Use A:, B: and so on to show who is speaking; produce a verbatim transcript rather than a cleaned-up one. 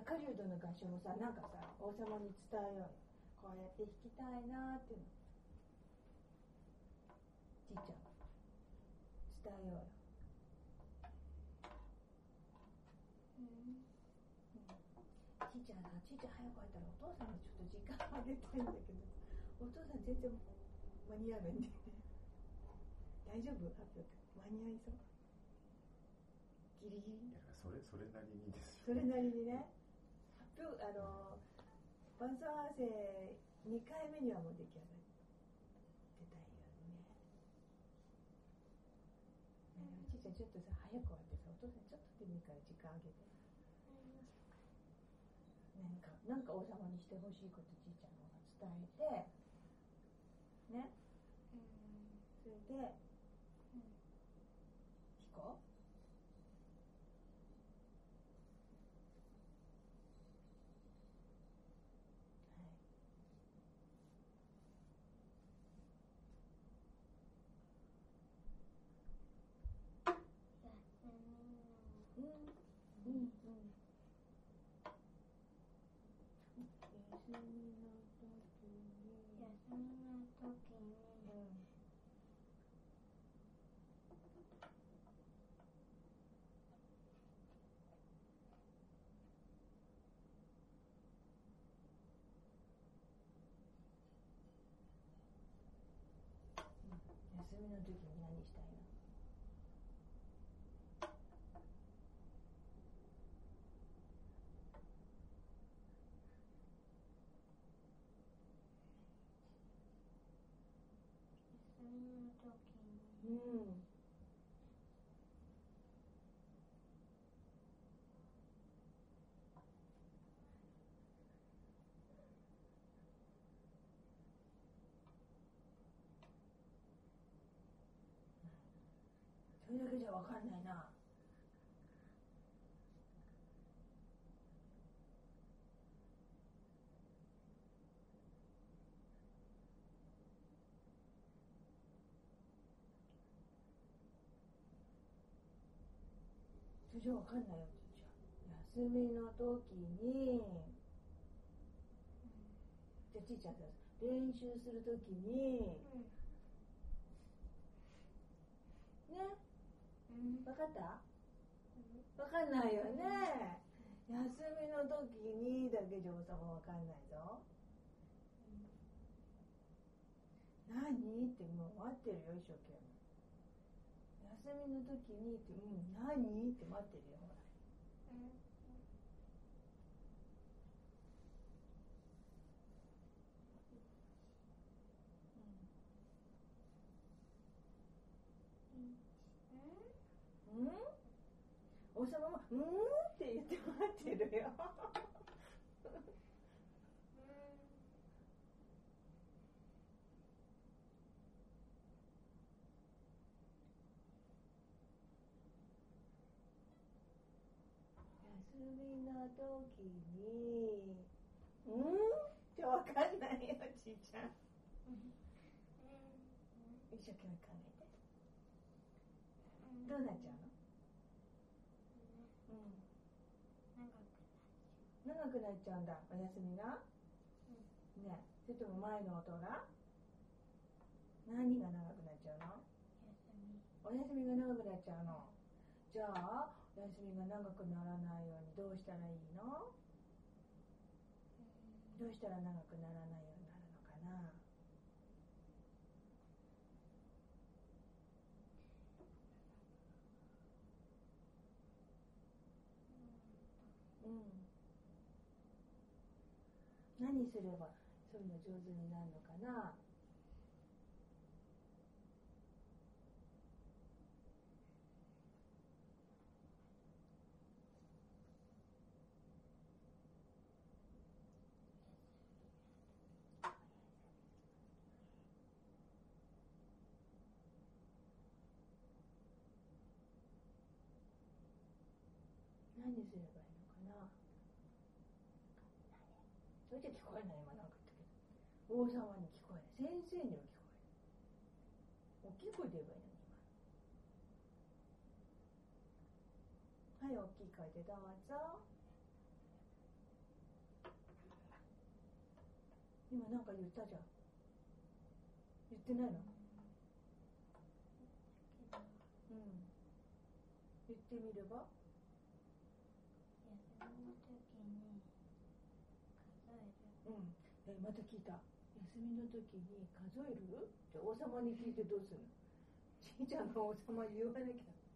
A: 狩人の合唱もさ、なんかさ、王様に伝えようよ。こうやって弾きたいなーっていうの。ちいちゃん、伝えようよ。うん。ちいちゃんさ、ちいちゃん早く入ったらお父さんにちょっと時間あげたいんだけど、お父さん全然間に合わないんで、ね、大丈夫？発表間に合いそう？ギリギリ？
B: いや、それそれなりにですよ。
A: それなりにね。発表、あの伴奏合わせにかいめにはもう出来上がってたよね。ね、ちいちゃんちょっとさ早く終わってさ、お父さんちょっとでもいいから時間あげて。なんかなんか王様にしてほしいことちいちゃんの方が伝えて、ね。それで、弾こう。うんうんうん。休みの時に。休みの時に。うん。休みの時に何したいの？休みの時に。うん。それだけじゃ分かんないな。それじゃ分かんないよ、ちいちゃん。休みの時に、じゃあちいちゃんさ、練習する時に、うん、ね、うん、分かった？うん、分かんないよね。休みの時にだけじゃ王様分かんないぞ。うん、何ってもう待ってるよ、一生懸命。休みの時にって、うん、何って待ってるよ、ほら。うん、うん、王様もうんって言って待ってるよ。休みの時にうんって分かんないよ、ちいちゃん。一生懸命考えて。どうなっちゃうの？うん、長くなっちゃうんだ、お休みが。うん、ね、それとも前の音が何が長くなっちゃうの？お休みが長くなっちゃうの。じゃあお休みが長くならないようにどうしたらいいの？どうしたら長くならないようになるのかな？うん、何すればそういうの上手になるのかな？何すればいいのかな？それじゃ聞こえない。今なんか言ったけど、王様に聞こえない、先生には聞こえない。大きい声で言えばいいのに今。はい、大きい声でどうぞ。 今なんか言ったじゃん。言ってないの？うん。言ってみれば？
C: 休みの時に数える。
A: うん。え、また聞いた。休みの時に数える？じゃあ王様に聞いてどうするの？ちいちゃんが王様に言わなきゃ。